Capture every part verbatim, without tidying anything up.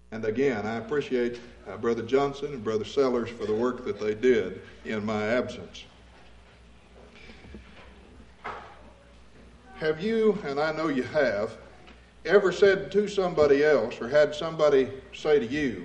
And again, I appreciate uh, Brother Johnson and Brother Sellers for the work that they did in my absence. Have you, and I know you have, ever said to somebody else or had somebody say to you,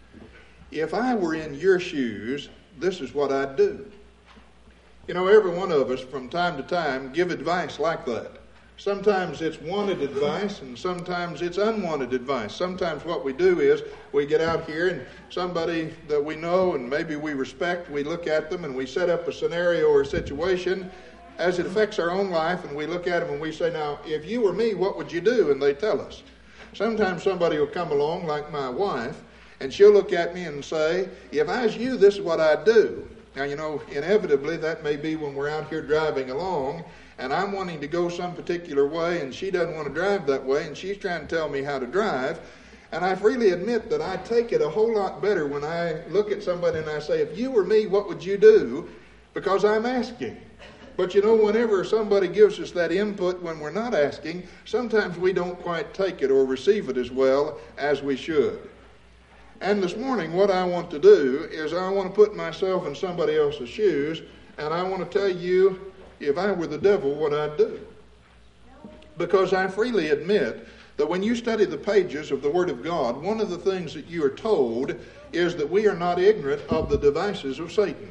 if I were in your shoes, this is what I'd do? You know, every one of us from time to time give advice like that. Sometimes it's wanted advice and sometimes it's unwanted advice. Sometimes what we do is we get out here and somebody that we know and maybe we respect, we look at them and we set up a scenario or a situation as it affects our own life, and we look at them and we say, now, if you were me, what would you do? And they tell us. Sometimes somebody will come along, like my wife, and she'll look at me and say, if I was you, this is what I'd do. Now, you know, inevitably that may be when we're out here driving along, and I'm wanting to go some particular way, and she doesn't want to drive that way, and she's trying to tell me how to drive. And I freely admit that I take it a whole lot better when I look at somebody and I say, if you were me, what would you do? Because I'm asking. But you know, whenever somebody gives us that input when we're not asking, sometimes we don't quite take it or receive it as well as we should. And this morning, what I want to do is I want to put myself in somebody else's shoes, and I want to tell you, if I were the devil, what I'd do. Because I freely admit that when you study the pages of the Word of God, one of the things that you are told is that we are not ignorant of the devices of Satan.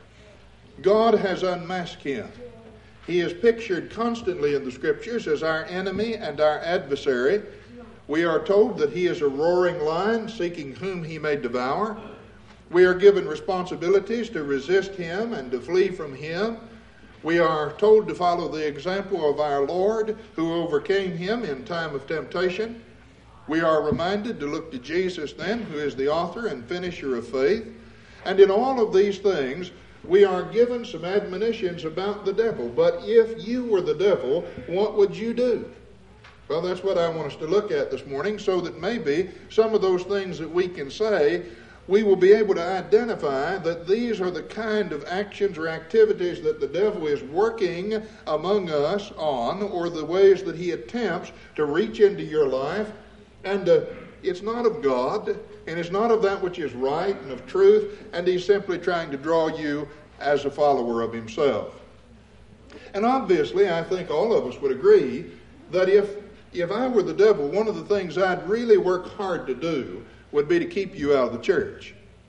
God has unmasked him. He is pictured constantly in the Scriptures as our enemy and our adversary. We are told that he is a roaring lion seeking whom he may devour. We are given responsibilities to resist him and to flee from him. We are told to follow the example of our Lord who overcame him in time of temptation. We are reminded to look to Jesus then, who is the author and finisher of faith. And in all of these things, we are given some admonitions about the devil. But if you were the devil, what would you do? Well, that's what I want us to look at this morning, so that maybe some of those things that we can say, we will be able to identify that these are the kind of actions or activities that the devil is working among us on, or the ways that he attempts to reach into your life. And uh, it's not of God, and it's not of that which is right and of truth, and he's simply trying to draw you as a follower of himself. And obviously, I think all of us would agree that if if I were the devil, one of the things I'd really work hard to do would be to keep you out of the church.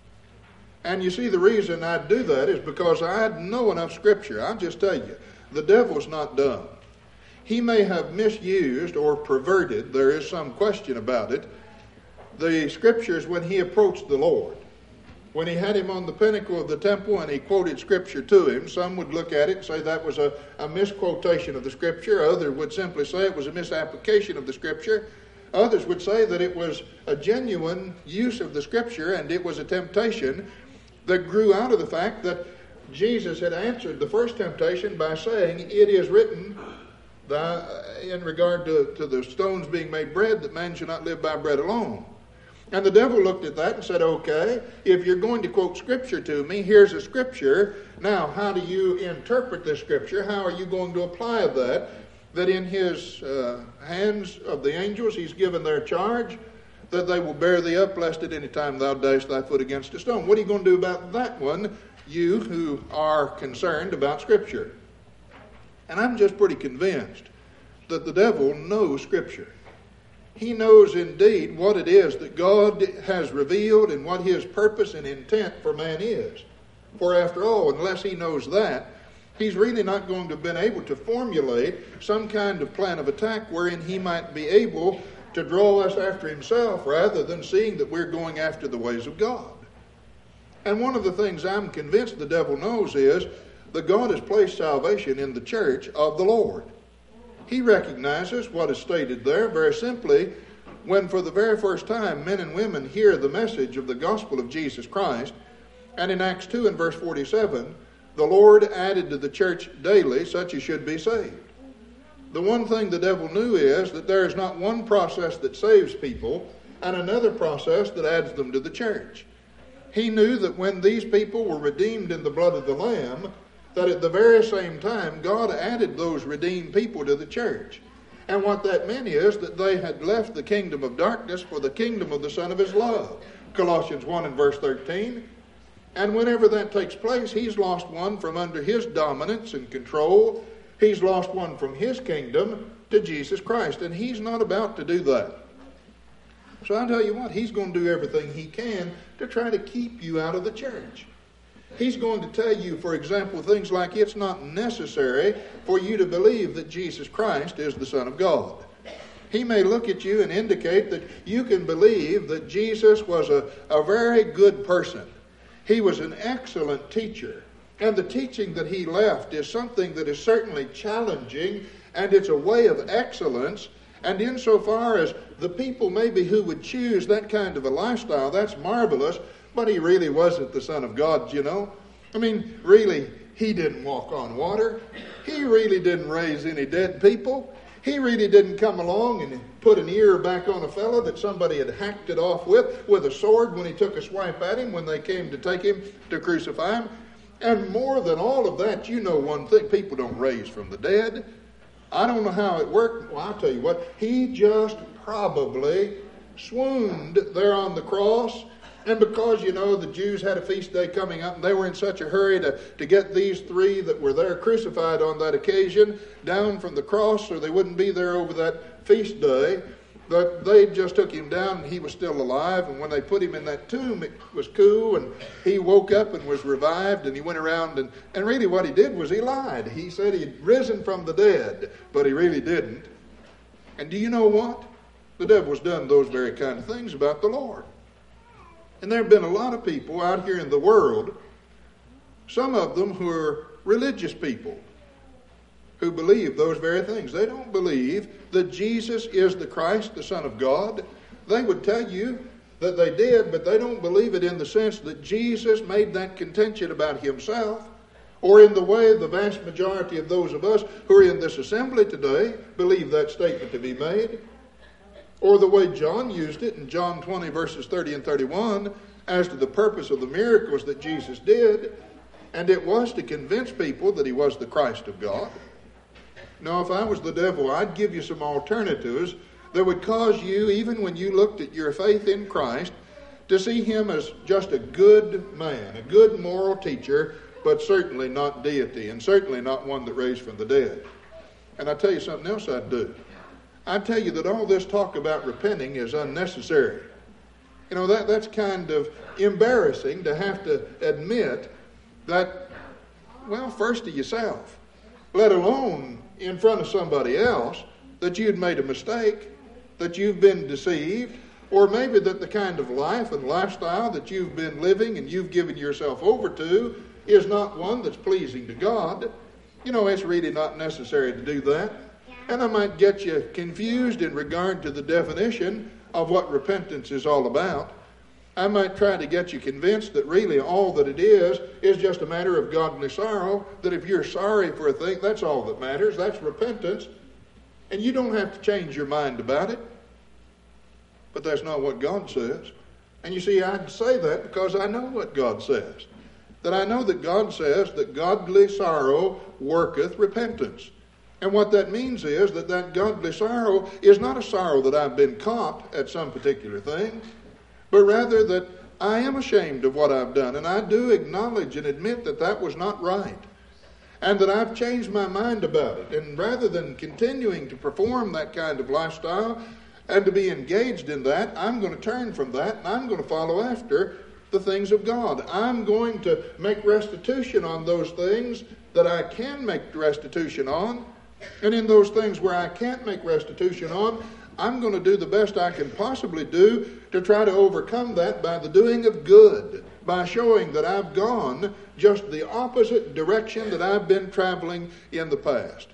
And you see, the reason I'd do that is because I know enough Scripture. I'll just tell you, the devil's not dumb. He may have misused or perverted, there is some question about it, the Scriptures when he approached the Lord. When he had him on the pinnacle of the temple and he quoted Scripture to him, some would look at it and say that was a, a misquotation of the Scripture. Others would simply say it was a misapplication of the Scripture. Others would say that it was a genuine use of the Scripture and it was a temptation that grew out of the fact that Jesus had answered the first temptation by saying, it is written that, in regard to, to the stones being made bread, that man should not live by bread alone. And the devil looked at that and said, okay, if you're going to quote Scripture to me, here's a Scripture. Now, how do you interpret this Scripture? How are you going to apply that? That in his uh, hands of the angels he's given their charge, that they will bear thee up, lest at any time thou dash thy foot against a stone. What are you going to do about that one, you who are concerned about Scripture? And I'm just pretty convinced that the devil knows Scripture. He knows indeed what it is that God has revealed and what his purpose and intent for man is. For after all, unless he knows that, he's really not going to have been able to formulate some kind of plan of attack wherein he might be able to draw us after himself rather than seeing that we're going after the ways of God. And one of the things I'm convinced the devil knows is that God has placed salvation in the church of the Lord. He recognizes what is stated there very simply when for the very first time men and women hear the message of the gospel of Jesus Christ. And in Acts two and verse forty-seven, the Lord added to the church daily such as should be saved. The one thing the devil knew is that there is not one process that saves people and another process that adds them to the church. He knew that when these people were redeemed in the blood of the Lamb, that at the very same time, God added those redeemed people to the church. And what that meant is that they had left the kingdom of darkness for the kingdom of the Son of his love. Colossians one and verse thirteen. And whenever that takes place, he's lost one from under his dominance and control. He's lost one from his kingdom to Jesus Christ. And he's not about to do that. So I'll tell you what, he's going to do everything he can to try to keep you out of the church. He's going to tell you, for example, things like it's not necessary for you to believe that Jesus Christ is the Son of God. He may look at you and indicate that you can believe that Jesus was a, a very good person. He was an excellent teacher. And the teaching that he left is something that is certainly challenging, and it's a way of excellence. And insofar as the people maybe who would choose that kind of a lifestyle, that's marvelous, but he really wasn't the Son of God, you know. I mean, really, he didn't walk on water. He really didn't raise any dead people. He really didn't come along and put an ear back on a fellow that somebody had hacked it off with, with a sword when he took a swipe at him when they came to take him to crucify him. And more than all of that, you know one thing, people don't raise from the dead. I don't know how it worked. Well, I'll tell you what, he just probably swooned there on the cross. And because, you know, the Jews had a feast day coming up, and they were in such a hurry to, to get these three that were there crucified on that occasion down from the cross so they wouldn't be there over that feast day, that they just took him down and he was still alive. And when they put him in that tomb, it was cool, and he woke up and was revived, and he went around, and, and really what he did was he lied. He said he'd risen from the dead, but he really didn't. And do you know what? The devil's done those very kind of things about the Lord. And there have been a lot of people out here in the world, some of them who are religious people, who believe those very things. They don't believe that Jesus is the Christ, the Son of God. They would tell you that they did, but they don't believe it in the sense that Jesus made that contention about himself, or in the way the vast majority of those of us who are in this assembly today believe that statement to be made. Or the way John used it in John twenty verses thirty and thirty-one as to the purpose of the miracles that Jesus did. And it was to convince people that he was the Christ of God. Now, if I was the devil, I'd give you some alternatives that would cause you, even when you looked at your faith in Christ, to see him as just a good man, a good moral teacher, but certainly not deity, and certainly not one that raised from the dead. And I'll tell you something else I'd do. I tell you that all this talk about repenting is unnecessary. You know, that that's kind of embarrassing to have to admit that, well, first to yourself, let alone in front of somebody else, that you'd made a mistake, that you've been deceived, or maybe that the kind of life and lifestyle that you've been living and you've given yourself over to is not one that's pleasing to God. You know, it's really not necessary to do that. And I might get you confused in regard to the definition of what repentance is all about. I might try to get you convinced that really all that it is is just a matter of godly sorrow, that if you're sorry for a thing, that's all that matters. That's repentance. And you don't have to change your mind about it. But that's not what God says. And you see, I'd say that because I know what God says. That I know that God says that godly sorrow worketh repentance. And what that means is that that godly sorrow is not a sorrow that I've been caught at some particular thing, but rather that I am ashamed of what I've done, and I do acknowledge and admit that that was not right, and that I've changed my mind about it. And rather than continuing to perform that kind of lifestyle and to be engaged in that, I'm going to turn from that, and I'm going to follow after the things of God. I'm going to make restitution on those things that I can make restitution on. And in those things where I can't make restitution on, I'm going to do the best I can possibly do to try to overcome that by the doing of good, by showing that I've gone just the opposite direction that I've been traveling in the past.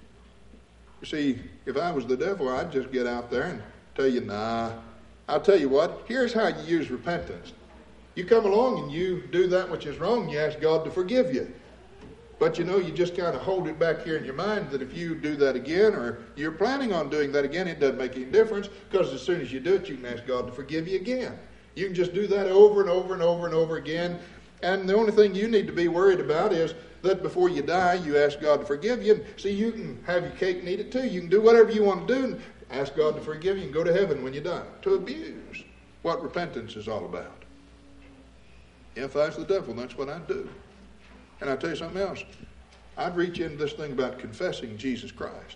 You see, if I was the devil, I'd just get out there and tell you, nah. I'll tell you what, here's how you use repentance. You come along and you do that which is wrong, you ask God to forgive you. But you know, you just kind of hold it back here in your mind that if you do that again, or you're planning on doing that again, it doesn't make any difference, because as soon as you do it, you can ask God to forgive you again. You can just do that over and over and over and over again, And the only thing you need to be worried about is that before you die, you ask God to forgive you. And see, you can have your cake and eat it too. You can do whatever you want to do and ask God to forgive you and go to heaven when you die. To abuse what repentance is all about. If I was the devil, that's what I'd do. And I'll tell you something else. I'd reach into this thing about confessing Jesus Christ.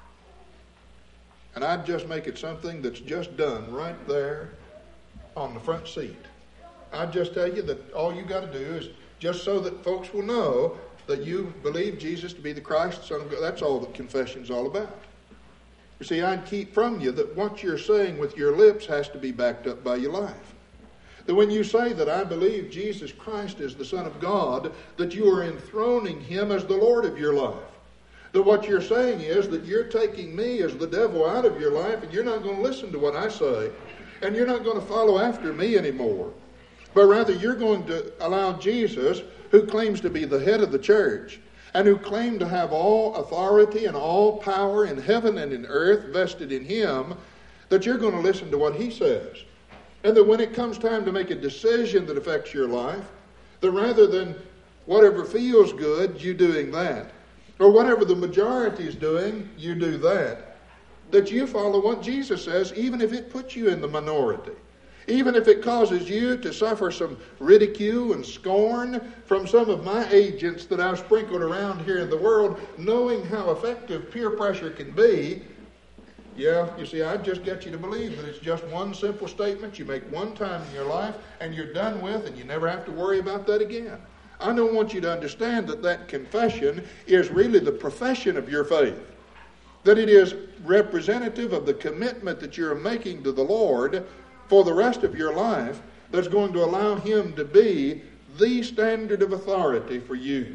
And I'd just make it something that's just done right there on the front seat. I'd just tell you that all you got to do is just so that folks will know that you believe Jesus to be the Christ, Son of God. That's all that confession's all about. You see, I'd keep from you that what you're saying with your lips has to be backed up by your life. That when you say that I believe Jesus Christ is the Son of God, that you are enthroning him as the Lord of your life. That what you're saying is that you're taking me as the devil out of your life and you're not going to listen to what I say and you're not going to follow after me anymore. But rather you're going to allow Jesus, who claims to be the head of the church and who claimed to have all authority and all power in heaven and in earth vested in him, that you're going to listen to what he says. And that when it comes time to make a decision that affects your life, that rather than whatever feels good, you doing that, or whatever the majority is doing, you do that, that you follow what Jesus says, even if it puts you in the minority. Even if it causes you to suffer some ridicule and scorn from some of my agents that I've sprinkled around here in the world, knowing how effective peer pressure can be. Yeah, you see, I just get you to believe that it's just one simple statement you make one time in your life and you're done with and you never have to worry about that again. I don't want you to understand that that confession is really the profession of your faith. That it is representative of the commitment that you're making to the Lord for the rest of your life that's going to allow him to be the standard of authority for you.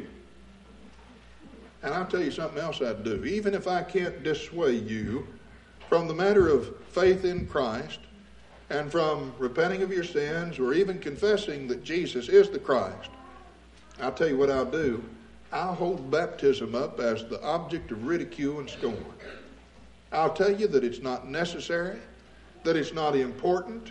And I'll tell you something else I'd do. Even if I can't dissuade you from the matter of faith in Christ and from repenting of your sins or even confessing that Jesus is the Christ, I'll tell you what I'll do. I'll hold baptism up as the object of ridicule and scorn. I'll tell you that it's not necessary, that it's not important.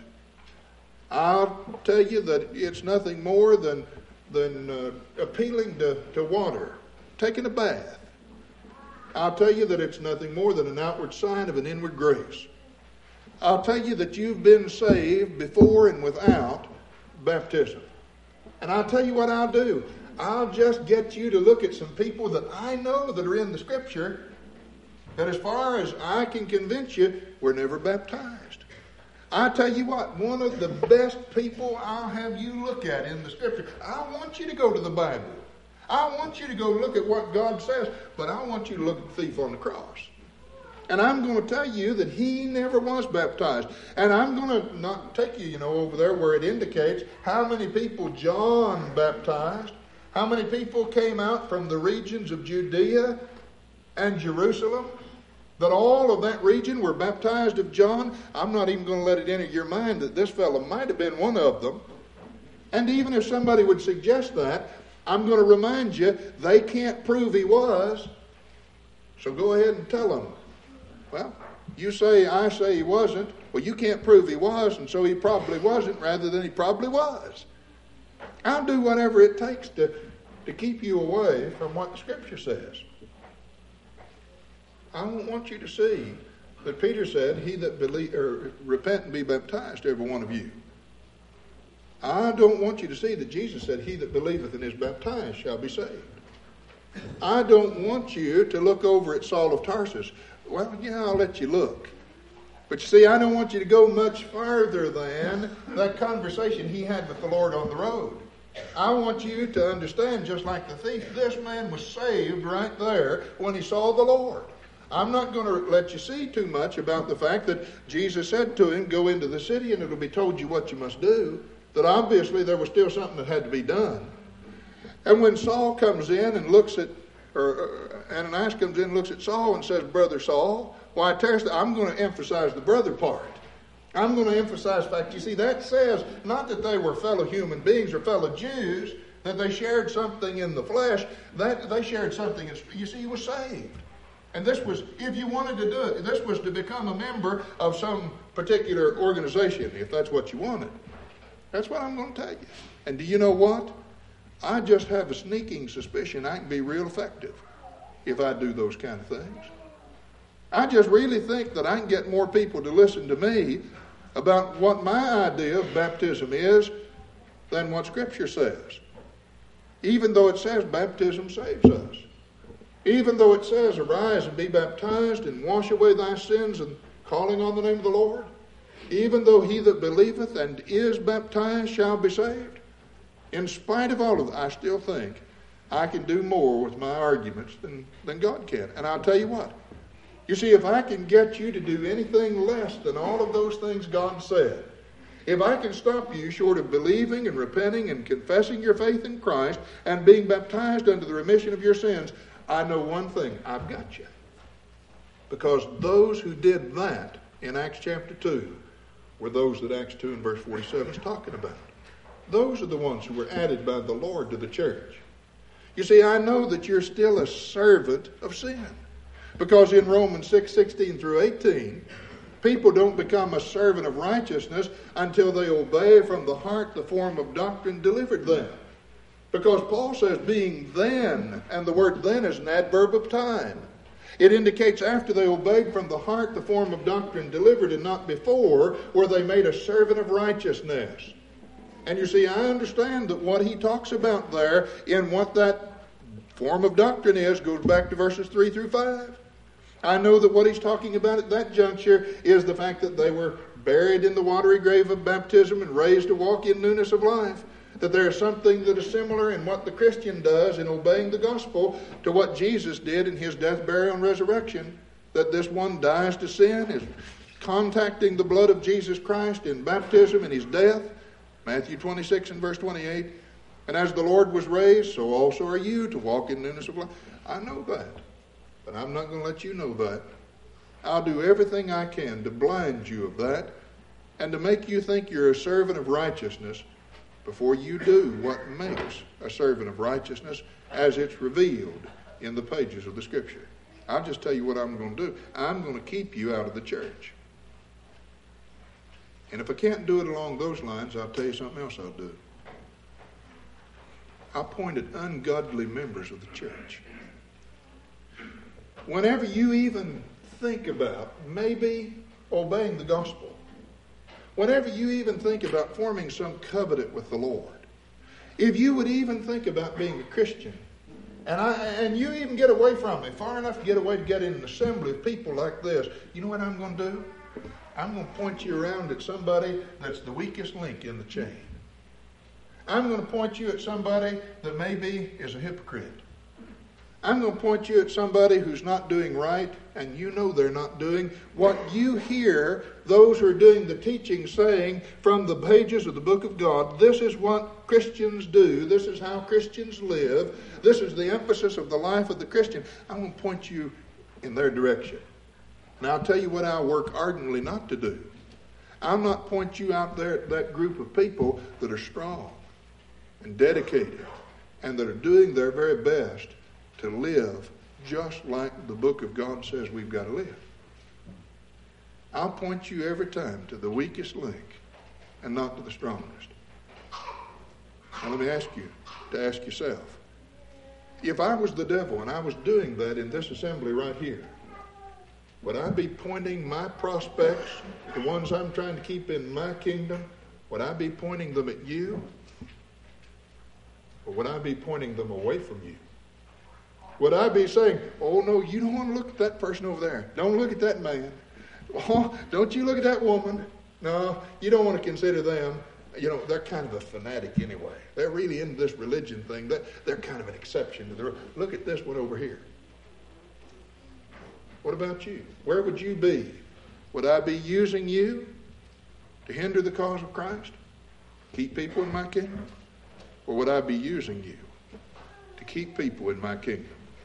I'll tell you that it's nothing more than, than uh, appealing to, to water, taking a bath. I'll tell you that it's nothing more than an outward sign of an inward grace. I'll tell you that you've been saved before and without baptism. And I'll tell you what I'll do. I'll just get you to look at some people that I know that are in the Scripture that as far as I can convince you, were never baptized. I tell you what, one of the best people I'll have you look at in the Scripture, I want you to go to the Bible. I want you to go look at what God says, but I want you to look at the thief on the cross. And I'm going to tell you that he never was baptized. And I'm going to not take you, you know, over there where it indicates how many people John baptized, how many people came out from the regions of Judea and Jerusalem, that all of that region were baptized of John. I'm not even going to let it enter your mind that this fellow might have been one of them. And even if somebody would suggest that, I'm going to remind you, they can't prove he was. So go ahead and tell them. Well, you say, I say he wasn't. Well, you can't prove he was, and so he probably wasn't, rather than he probably was. I'll do whatever it takes to, to keep you away from what the Scripture says. I don't want you to see that Peter said, he that believe, or repent and be baptized, every one of you. I don't want you to see that Jesus said, he that believeth and is baptized shall be saved. I don't want you to look over at Saul of Tarsus. Well, yeah, I'll let you look. But you see, I don't want you to go much farther than that conversation he had with the Lord on the road. I want you to understand, just like the thief, this man was saved right there when he saw the Lord. I'm not going to let you see too much about the fact that Jesus said to him, go into the city and it'll be told you what you must do. That obviously there was still something that had to be done. And when Saul comes in and looks at, or Ananias comes in and looks at Saul and says, Brother Saul, why tarriest thou? I'm going to emphasize the brother part. I'm going to emphasize the fact, you see, that says not that they were fellow human beings or fellow Jews, that they shared something in the flesh, that they shared something, in, you see, he was saved. And this was, if you wanted to do it, this was to become a member of some particular organization, if that's what you wanted. That's what I'm going to tell you. And do you know what? I just have a sneaking suspicion I can be real effective if I do those kind of things. I just really think that I can get more people to listen to me about what my idea of baptism is than what Scripture says. Even though it says baptism saves us. Even though it says, arise and be baptized and wash away thy sins and calling on the name of the Lord. Even though he that believeth and is baptized shall be saved. In spite of all of that, I still think I can do more with my arguments than, than God can. And I'll tell you what. You see, if I can get you to do anything less than all of those things God said, if I can stop you short of believing and repenting and confessing your faith in Christ and being baptized unto the remission of your sins, I know one thing, I've got you. Because those who did that in Acts chapter two were those that Acts two and verse forty-seven is talking about. Those are the ones who were added by the Lord to the church. You see, I know that you're still a servant of sin. Because in Romans six, sixteen through eighteen, people don't become a servant of righteousness until they obey from the heart the form of doctrine delivered them. Because Paul says being then, and the word then is an adverb of time. It indicates after they obeyed from the heart the form of doctrine delivered and not before, where they made a servant of righteousness. And you see, I understand that what he talks about there in what that form of doctrine is goes back to verses three through five. I know that what he's talking about at that juncture is the fact that they were buried in the watery grave of baptism and raised to walk in newness of life. That there is something that is similar in what the Christian does in obeying the gospel to what Jesus did in his death, burial, and resurrection. That this one dies to sin, is contacting the blood of Jesus Christ in baptism and his death. Matthew twenty-six and verse twenty-eight. And as the Lord was raised, so also are you to walk in newness of life. I know that. But I'm not going to let you know that. I'll do everything I can to blind you of that and to make you think you're a servant of righteousness before you do what makes a servant of righteousness as it's revealed in the pages of the Scripture. I'll just tell you what I'm going to do. I'm going to keep you out of the church. And if I can't do it along those lines, I'll tell you something else I'll do. I appointed ungodly members of the church. Whenever you even think about maybe obeying the gospel, whenever you even think about forming some covenant with the Lord, if you would even think about being a Christian, and I and you even get away from it, far enough to get away to get in an assembly of people like this, you know what I'm going to do? I'm going to point you around at somebody that's the weakest link in the chain. I'm going to point you at somebody that maybe is a hypocrite. I'm going to point you at somebody who's not doing right, and you know they're not doing what you hear those who are doing the teaching saying from the pages of the book of God. This is what Christians do. This is how Christians live. This is the emphasis of the life of the Christian. I'm going to point you in their direction. Now, I'll tell you what I'll work ardently not to do. I'll not point you out there at that group of people that are strong and dedicated and that are doing their very best to live just like the book of God says we've got to live. I'll point you every time to the weakest link and not to the strongest. Now let me ask you to ask yourself, if I was the devil and I was doing that in this assembly right here, would I be pointing my prospects, the ones I'm trying to keep in my kingdom, would I be pointing them at you? Or would I be pointing them away from you? Would I be saying, oh no, you don't want to look at that person over there. Don't look at that man. Oh, don't you look at that woman. No, you don't want to consider them. You know, they're kind of a fanatic anyway. They're really into this religion thing. They're, they're kind of an exception to the rule. Look at this one over here. What about you? Where would you be? Would I be using you to hinder the cause of Christ? Keep people in my kingdom? Or would I be using you to keep people in my kingdom?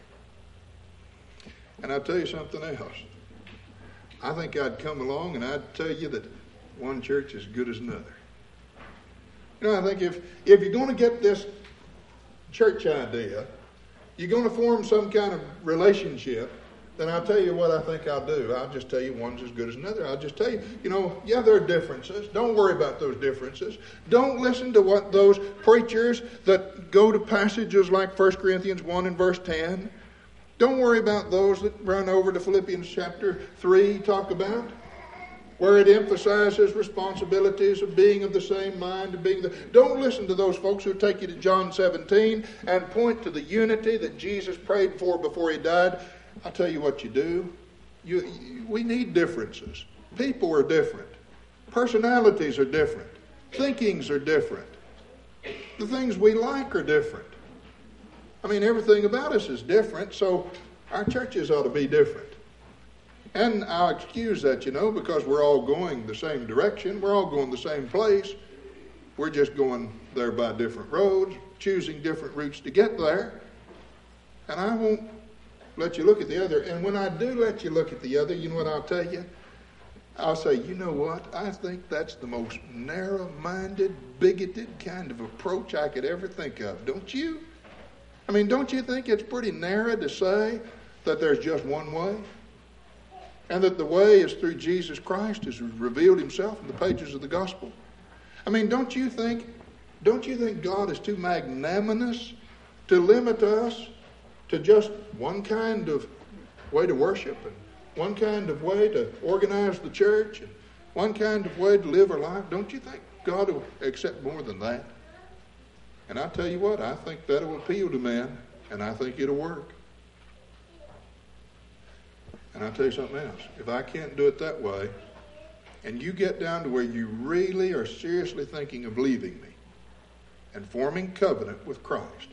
And I'll tell you something else. I think I'd come along and I'd tell you that one church is as good as another. You know, I think if, if you're going to get this church idea, you're going to form some kind of relationship then I'll tell you what I think I'll do. I'll just tell you one's as good as another. I'll just tell you, you know, yeah, there are differences. Don't worry about those differences. Don't listen to what those preachers that go to passages like First Corinthians one and verse ten. Don't worry about those that run over to Philippians chapter three talk about, where it emphasizes responsibilities of being of the same mind. Of being the, don't listen to those folks who take you to John seventeen and point to the unity that Jesus prayed for before he died. I'll tell you what you do. You, you, we need differences. People are different. Personalities are different. Thinkings are different. The things we like are different. I mean, everything about us is different, so our churches ought to be different. And I'll excuse that, you know, because we're all going the same direction. We're all going the same place. We're just going there by different roads, choosing different routes to get there. And I won't let you look at the other. And when I do let you look at the other, you know what I'll tell you? I'll say, you know what? I think that's the most narrow-minded, bigoted kind of approach I could ever think of. Don't you? I mean, don't you think it's pretty narrow to say that there's just one way? And that the way is through Jesus Christ, as revealed himself in the pages of the gospel? I mean, don't you think, don't you think God is too magnanimous to limit us to just one kind of way to worship and one kind of way to organize the church and one kind of way to live our life? Don't you think God will accept more than that? And I tell you what, I think that will appeal to men, and I think it'll work. And I'll tell you something else. If I can't do it that way, and you get down to where you really are seriously thinking of leaving me and forming covenant with Christ,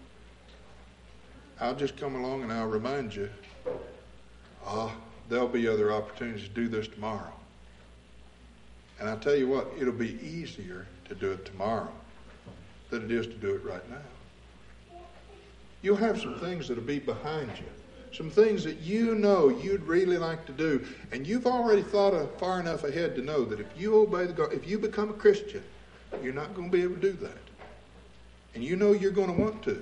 I'll just come along and I'll remind you, ah, oh, there'll be other opportunities to do this tomorrow. And I'll tell you what, it'll be easier to do it tomorrow than it is to do it right now. You'll have some things that'll be behind you. Some things that you know you'd really like to do. And you've already thought of far enough ahead to know that if you obey the God, if you become a Christian, you're not going to be able to do that. And you know you're going to want to.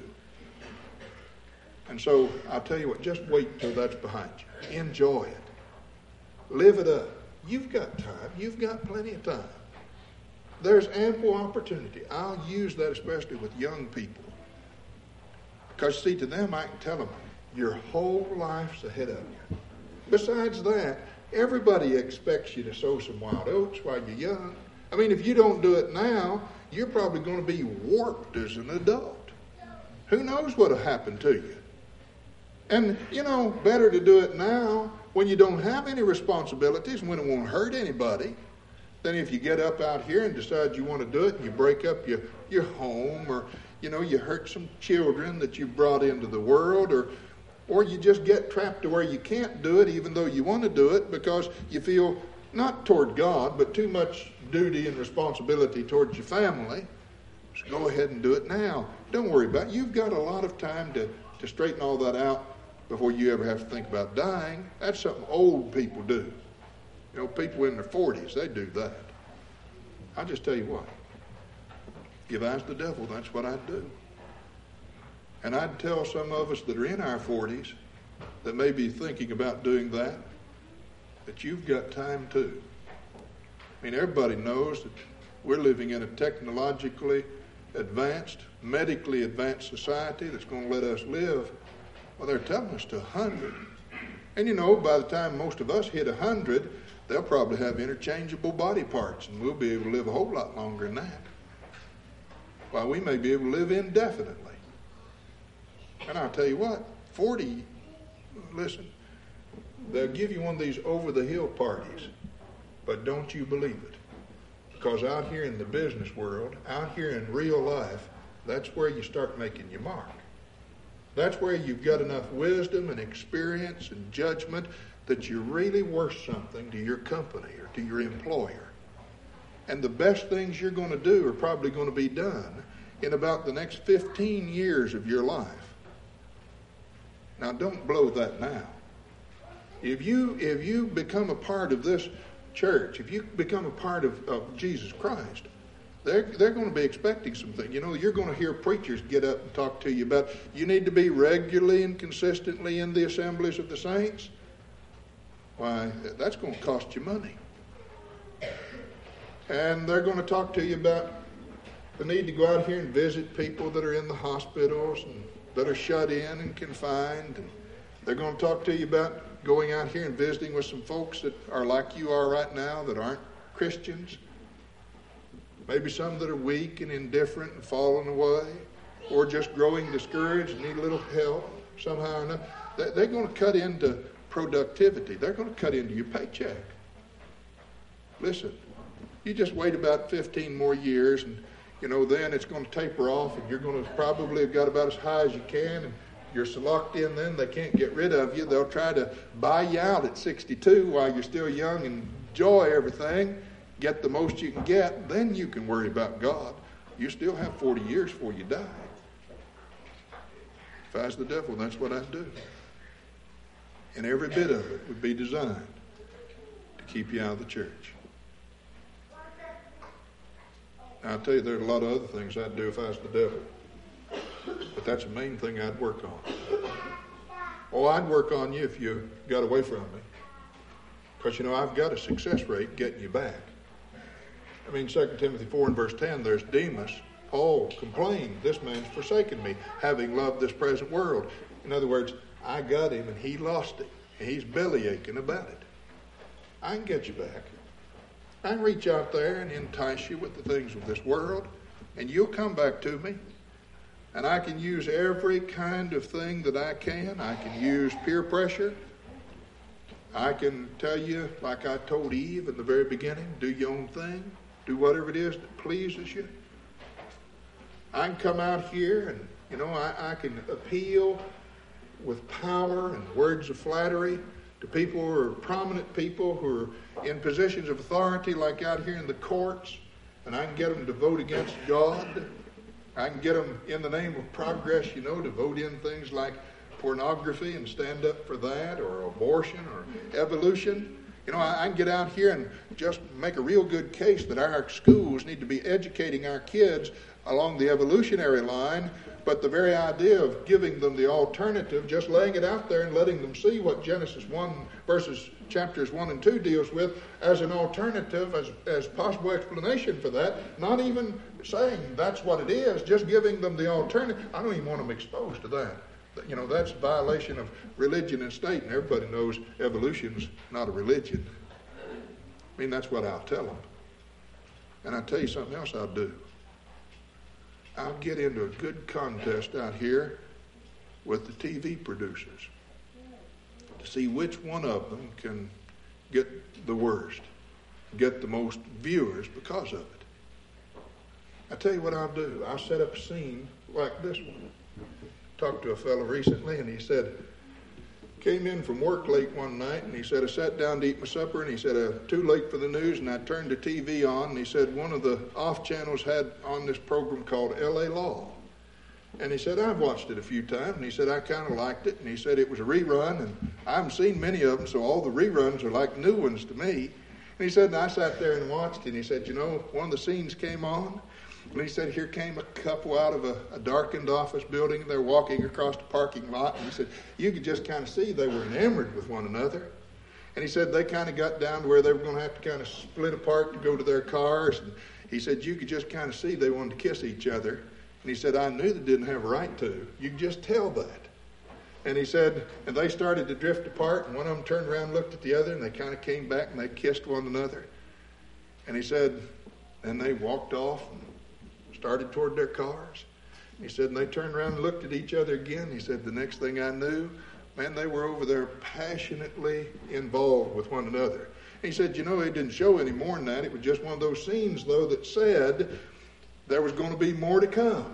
And so I'll tell you what, just wait till that's behind you. Enjoy it. Live it up. You've got time. You've got plenty of time. There's ample opportunity. I'll use that especially with young people. Because, see, to them I can tell them, your whole life's ahead of you. Besides that, everybody expects you to sow some wild oats while you're young. I mean, if you don't do it now, you're probably going to be warped as an adult. Who knows what will happen to you? And, you know, better to do it now when you don't have any responsibilities, when it won't hurt anybody, than if you get up out here and decide you want to do it and you break up your, your home, or, you know, you hurt some children that you brought into the world, or or you just get trapped to where you can't do it even though you want to do it because you feel not toward God, but too much duty and responsibility towards your family. So go ahead and do it now. Don't worry about it. You've got a lot of time to, to straighten all that out before you ever have to think about dying. That's something old people do. You know, people in their forties, they do that. I'll just tell you what. If I was the devil, that's what I'd do. And I'd tell some of us that are in our forties that may be thinking about doing that, that you've got time too. I mean, everybody knows that we're living in a technologically advanced, medically advanced society that's going to let us live. Well, they're telling us to one hundred. And you know, by the time most of us hit one hundred, they'll probably have interchangeable body parts, and we'll be able to live a whole lot longer than that. While we may be able to live indefinitely. And I'll tell you what, forty, listen, they'll give you one of these over-the-hill parties, but don't you believe it. Because out here in the business world, out here in real life, that's where you start making your mark. That's where you've got enough wisdom and experience and judgment that you're really worth something to your company or to your employer. And the best things you're going to do are probably going to be done in about the next fifteen years of your life. Now, don't blow that now. If you if you become a part of this church, if you become a part of, of Jesus Christ, They're, they're going to be expecting something. You know, you're going to hear preachers get up and talk to you about, you need to be regularly and consistently in the assemblies of the saints. Why, that's going to cost you money. And they're going to talk to you about the need to go out here and visit people that are in the hospitals and that are shut in and confined. And they're going to talk to you about going out here and visiting with some folks that are like you are right now that aren't Christians. Maybe some that are weak and indifferent and falling away, or just growing discouraged and need a little help somehow or another. They're going to cut into productivity. They're going to cut into your paycheck. Listen, you just wait about fifteen more years, and you know then it's going to taper off, and you're going to probably have got about as high as you can, and you're so locked in then they can't get rid of you. They'll try to buy you out at sixty-two while you're still young and enjoy everything. Get the most you can get, then you can worry about God. You still have forty years before you die. If I was the devil, that's what I'd do. And every bit of it would be designed to keep you out of the church. Now, I'll tell you, there are a lot of other things I'd do if I was the devil. But that's the main thing I'd work on. Oh, I'd work on you if you got away from me. Because, you know, I've got a success rate getting you back. I mean, Second Timothy four and verse ten, there's Demas. Paul complained, this man's forsaken me, having loved this present world. In other words, I got him and he lost it. And he's belly aching about it. I can get you back. I can reach out there and entice you with the things of this world, and you'll come back to me. And I can use every kind of thing that I can. I can use peer pressure. I can tell you, like I told Eve in the very beginning, do your own thing. Do whatever it is that pleases you. I can come out here and, you know, I, I can appeal with power and words of flattery to people who are prominent people who are in positions of authority, like out here in the courts, and I can get them to vote against God. I can get them, in the name of progress, you know, to vote in things like pornography and stand up for that, or abortion, or evolution. You know, I, I can get out here and just make a real good case that our schools need to be educating our kids along the evolutionary line, but the very idea of giving them the alternative, just laying it out there and letting them see what Genesis one verses chapters one and two deals with as an alternative, as, as possible explanation for that, not even saying that's what it is, just giving them the alternative. I don't even want them exposed to that. You know, that's a violation of religion and state, and everybody knows evolution's not a religion. I mean, that's what I'll tell them. And I'll tell you something else I'll do. I'll get into a good contest out here with the T V producers to see which one of them can get the worst, get the most viewers because of it. I tell you what I'll do. I'll set up a scene like this one. Talked to a fellow recently, and he said, came in from work late one night, and he said, I sat down to eat my supper, and he said, uh, too late for the news, and I turned the T V on, and he said, one of the off channels had on this program called L A Law. And he said, I've watched it a few times, and he said, I kind of liked it, and he said, it was a rerun, and I haven't seen many of them, so all the reruns are like new ones to me. And he said, and I sat there and watched, and he said, you know, one of the scenes came on, and he said, here came a couple out of a, a darkened office building, and they're walking across the parking lot, and he said, you could just kind of see they were enamored with one another. And he said, they kind of got down to where they were going to have to kind of split apart to go to their cars, and he said, you could just kind of see they wanted to kiss each other. And he said, I knew they didn't have a right to. You could just tell that. And he said, and they started to drift apart, and one of them turned around and looked at the other, and they kind of came back, and they kissed one another. And he said, and they walked off and started toward their cars. He said, and they turned around and looked at each other again. He said, the next thing I knew, man, they were over there passionately involved with one another. He said, you know, it didn't show any more than that. It was just one of those scenes, though, that said there was going to be more to come.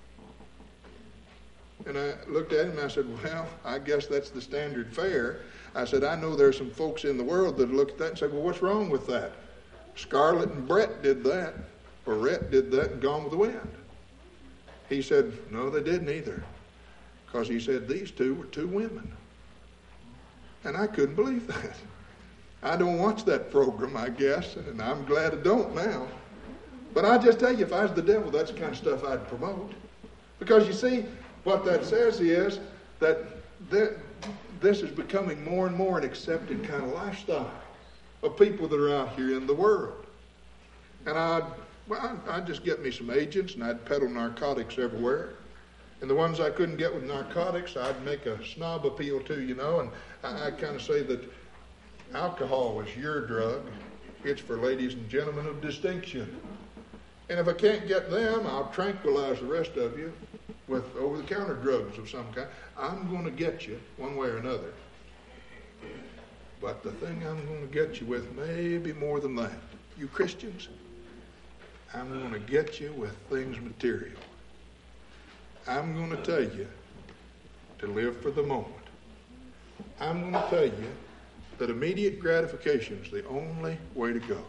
And I looked at him and I said, well, I guess that's the standard fare. I said, I know there's some folks in the world that look at that and say, well, what's wrong with that? Scarlett and Brett did that, or Rhett did that and Gone with the Wind. He said, no, they didn't either. Because he said these two were two women. And I couldn't believe that. I don't watch that program, I guess, and I'm glad I don't now. But I just tell you, if I was the devil, that's the kind of stuff I'd promote. Because you see, what that says is that this is becoming more and more an accepted kind of lifestyle of people that are out here in the world. And I'd, well, I'd just get me some agents and I'd peddle narcotics everywhere. And the ones I couldn't get with narcotics, I'd make a snob appeal to, you know, and I, I'd kind of say that alcohol is your drug. It's for ladies and gentlemen of distinction. And if I can't get them, I'll tranquilize the rest of you with over-the-counter drugs of some kind. I'm going to get you one way or another. But the thing I'm going to get you with may be more than that. You Christians, I'm going to get you with things material. I'm going to tell you to live for the moment. I'm going to tell you that immediate gratification is the only way to go.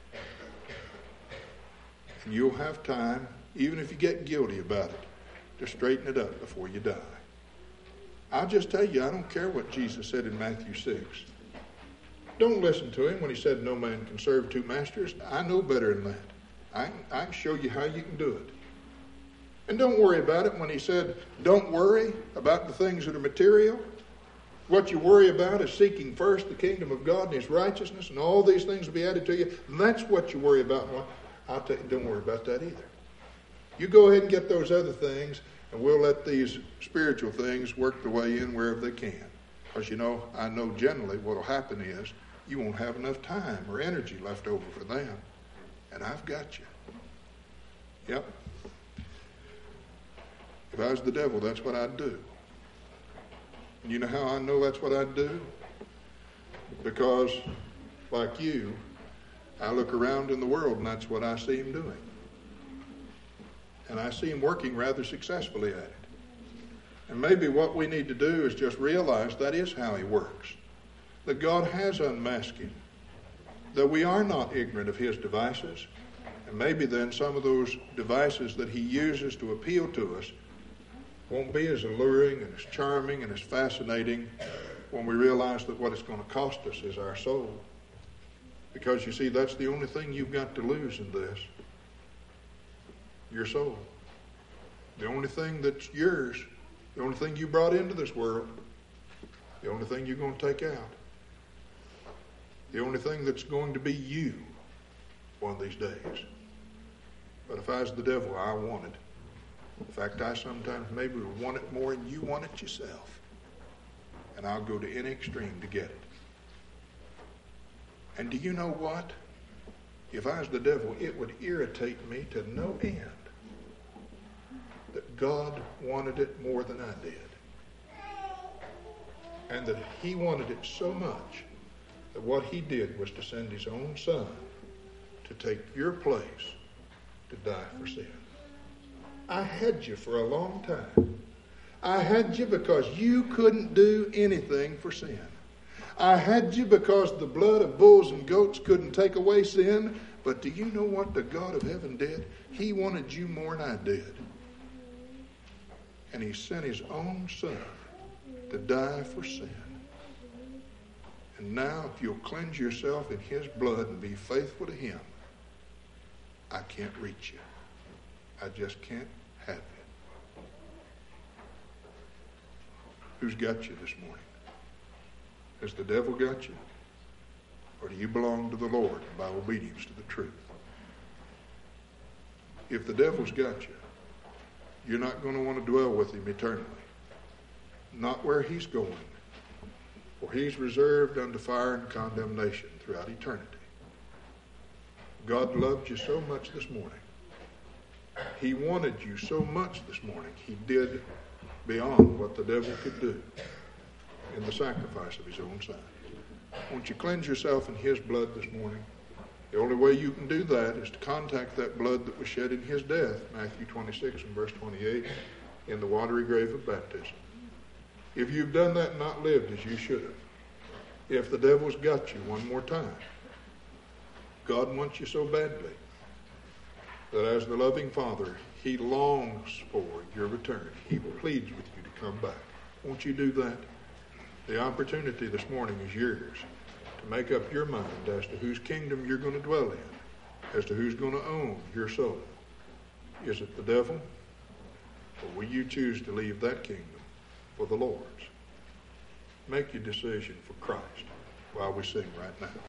And you'll have time, even if you get guilty about it, to straighten it up before you die. I'll just tell you, I don't care what Jesus said in Matthew six. Don't listen to him when he said no man can serve two masters. I know better than that. I, I can show you how you can do it. And don't worry about it when he said, don't worry about the things that are material. What you worry about is seeking first the kingdom of God and his righteousness, and all these things will be added to you. And that's what you worry about. Well, I'll tell you, don't worry about that either. You go ahead and get those other things, and we'll let these spiritual things work their way in wherever they can. Because, you know, I know generally what will happen is you won't have enough time or energy left over for them. And I've got you. Yep. If I was the devil, that's what I'd do. And you know how I know that's what I'd do? Because, like you, I look around in the world and that's what I see him doing. And I see him working rather successfully at it. And maybe what we need to do is just realize that is how he works. That God has unmasked him. That we are not ignorant of his devices. And maybe then some of those devices that he uses to appeal to us won't be as alluring and as charming and as fascinating when we realize that what it's going to cost us is our soul. Because you see, that's the only thing you've got to lose in this. Your soul. The only thing that's yours, the only thing you brought into this world, the only thing you're going to take out, the only thing that's going to be you one of these days. But if I was the devil, I want it. In fact, I sometimes maybe would want it more than you want it yourself. And I'll go to any extreme to get it. And do you know what? If I was the devil, it would irritate me to no end that God wanted it more than I did. And that he wanted it so much that what he did was to send his own son to take your place to die for sin. I had you for a long time. I had you because you couldn't do anything for sin. I had you because the blood of bulls and goats couldn't take away sin. But do you know what the God of heaven did? He wanted you more than I did. And he sent his own son to die for sin. And now if you'll cleanse yourself in his blood and be faithful to him, I can't reach you. I just can't have you. Who's got you this morning? Has the devil got you? Or do you belong to the Lord by obedience to the truth? If the devil's got you, you're not going to want to dwell with him eternally. Not where he's going. For he's reserved unto fire and condemnation throughout eternity. God loved you so much this morning. He wanted you so much this morning. He did beyond what the devil could do in the sacrifice of his own son. Won't you cleanse yourself in his blood this morning? The only way you can do that is to contact that blood that was shed in his death, Matthew twenty-six and verse twenty-eight, in the watery grave of baptism. If you've done that and not lived as you should have, if the devil's got you one more time, God wants you so badly that as the loving Father, he longs for your return. He pleads with you to come back. Won't you do that? The opportunity this morning is yours to make up your mind as to whose kingdom you're going to dwell in. as to who's going to own your soul. Is it the devil? Or will you choose to leave that kingdom for the Lord's? Make your decision for Christ while we sing right now.